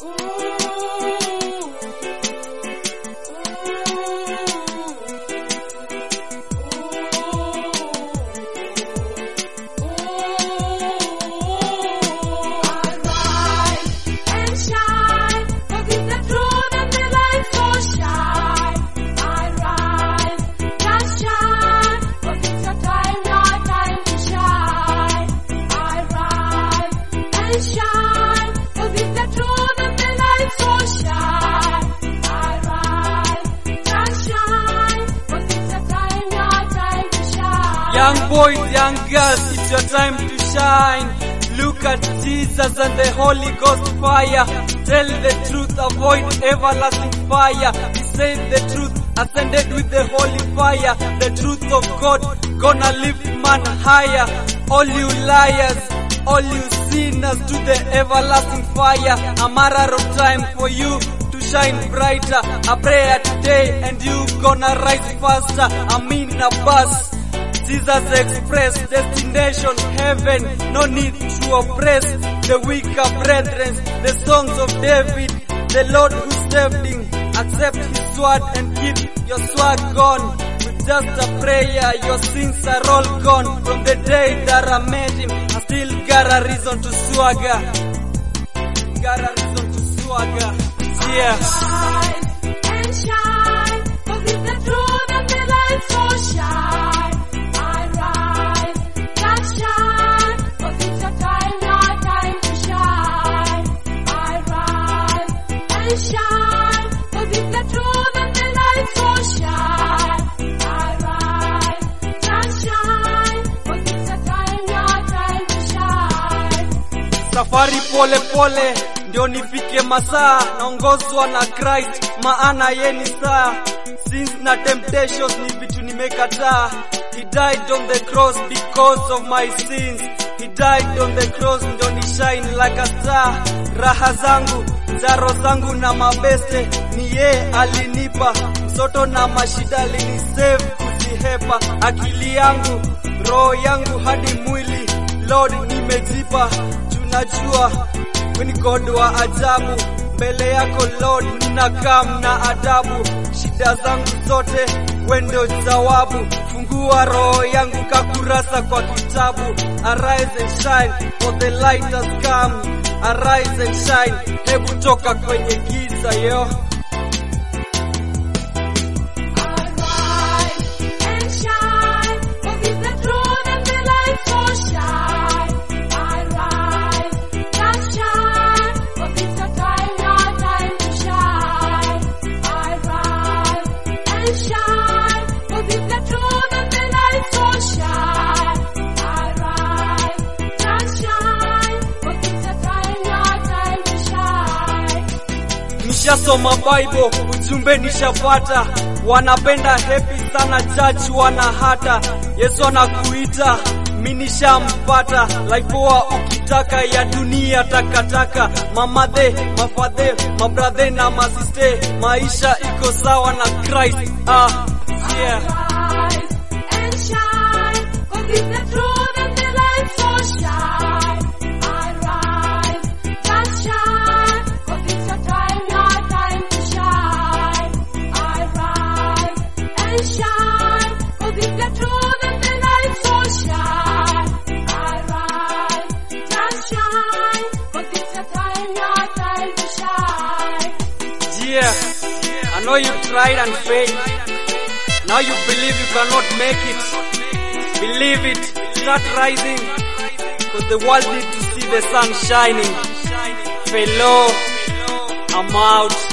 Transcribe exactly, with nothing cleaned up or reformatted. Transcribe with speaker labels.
Speaker 1: Young boys, young girls, it's your time to shine. Look at Jesus and the Holy Ghost fire. Tell the truth, avoid everlasting fire. He said the truth, ascended with the holy fire. The truth of God, gonna lift man higher. All you liars, all you sinners, to the everlasting fire. A matter of time for you to shine brighter. A prayer today and you gonna rise faster. I'm in a bus, Jesus Express, destination heaven. No need to oppress the weaker brethren. The songs of David, the Lord who saved him. Accept his word and keep your swag gone. With just a prayer, your sins are all gone. From the day that I met him, I still got a reason to swagger. Got a reason to swagger. Yeah.
Speaker 2: Rise and shine, for with the truth and the light so shine. I rise and shine, for it's your time, your time to shine. I rise and shine, for with the truth and the light so shine. I rise and shine, for it's your time, your time to shine.
Speaker 1: Safari pole pole ndio nifike masaa, naongozwa na Christ maana yeye ni saa. Sins na temptations ni vitu nimekataa. He died on the cross because of my sins. He died on the cross ndio ni shine like a star. Raha zangu, zaro zangu na mabeste ni ye alinipa. Msoto na mashida alinisave kuzihepa. Akili yangu, roho yangu hadi mwili, Lord nimejipa. Tunajua wewe ni God wa ajabu. Mbele yako Lord ninakaa na adabu. Shida zangu zote wewe ndio jawabu. Fungua roho yangu kakurasa kwa kitabu. Arise and shine, for the light has come. Arise and shine, hebu toka kwenye giza yo. Nishasoma Bible, ujumbe nishapata. Wanapenda happy sana, church wana hata. Yesu anakuita, mimi nishampata. Life poa ukitaka ya dunia takataka. Mamadhe, mafadhe, mabrathe na masiste. Maisha iko sawa na Christ. Ah, yeah.
Speaker 2: Rise and shine, for with the truth and the light so shine. I rise and shine, for it's your time, your time to shine. I rise and shine, for with the truth and the light so shine. I rise and shine, for it's your time, your time to shine.
Speaker 1: Yeah, I know you tried and failed. Now you believe you cannot make it. Believe it, start rising, cause the world needs to see the sun shining. Fellow, I'm out.